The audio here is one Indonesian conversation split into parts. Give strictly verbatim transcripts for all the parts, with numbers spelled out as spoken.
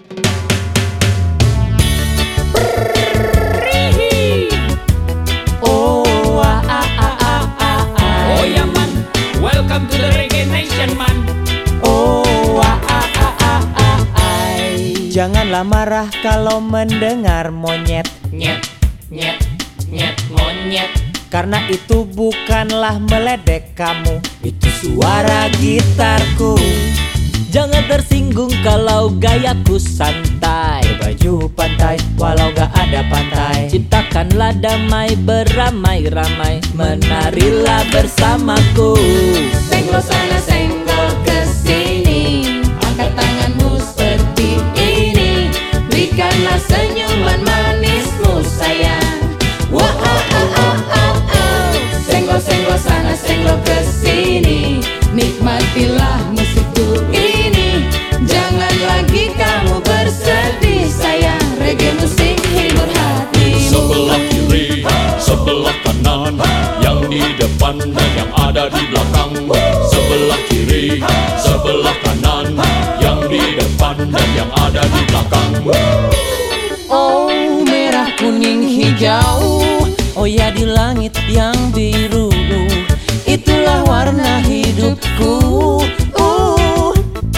Oh, ah, ah, ah, ah, ah, ah. Oh ya man, welcome to the Reggae Nation man. Oh, ah, ah, ah, ah, ah, ah. Janganlah marah kalau mendengar monyet, Nyet, nyet, nyet, monyet. karena itu bukanlah meledek kamu, itu suara gitarku. Jangan tersinggung kalau gayaku santai, Baju pantai walau gak ada pantai. ciptakanlah damai beramai-ramai, menarilah bersamaku. Senggol sana senggol kesini, angkat tanganmu seperti ini, berikanlah senyuman manismu sayang. Wah oh oh oh oh oh. Senggol senggol sana senggol kesini, nikmatilah musikku ini, jangan lagi kamu bersedih sayang. Reggae musik hibur hatimu. Sebelah kiri, sebelah kanan, yang di depan dan yang ada di belakang. Sebelah kiri, sebelah kanan, yang di depan dan yang ada di belakang. Oh merah kuning hijau, Oh ya di langit yang biru, itulah warna hidupku. uh.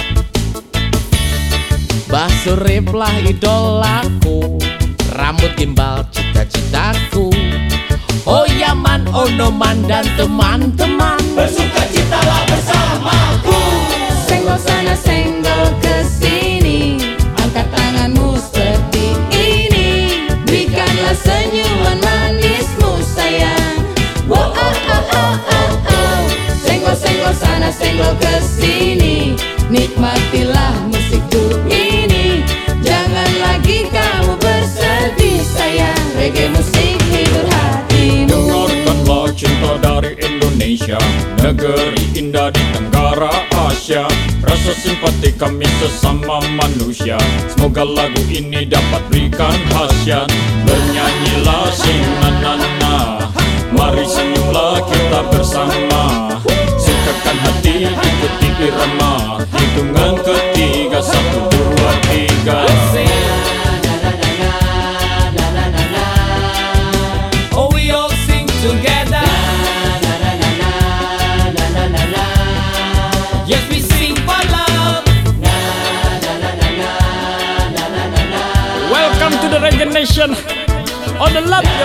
Basuriplah idolaku, rambut gimbal cita-citaku. Oh ya man, oh no man dan teman-teman, Bersukacitalah bersamaku. Senggol sana senggol kesini, angkat tanganmu seperti ini, berikanlah senyuman manismu sayang. Wow oh oh oh oh oh. Senggol senggol sana senggol kesini, nikmatilah musikku ini, jangan lagi kamu bersedih sayang. Reggae musik hibur hatimu. Dengarkanlah cinta dari Indonesia, negeri indah di Tenggara Asia. Rasa simpati kami sesama manusia, semoga lagu ini dapat berikan khasiat. Bernyanyilah sing na na na, mari senyumlah kita bersama. Sukakan hati ikuti irama, hitungan ketiga satu dua tiga. Oh we all sing together. Yes we sing for love. Welcome to the Reggae Nation on the love yo.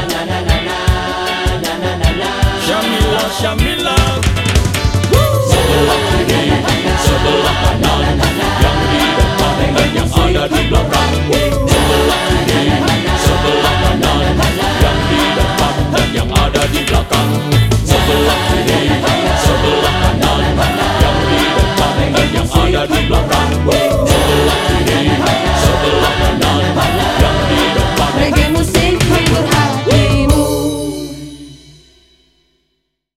Shamila, Shamila. Sebelah kiri, sebelah kanan, yang di depan dan yang ada di belakang.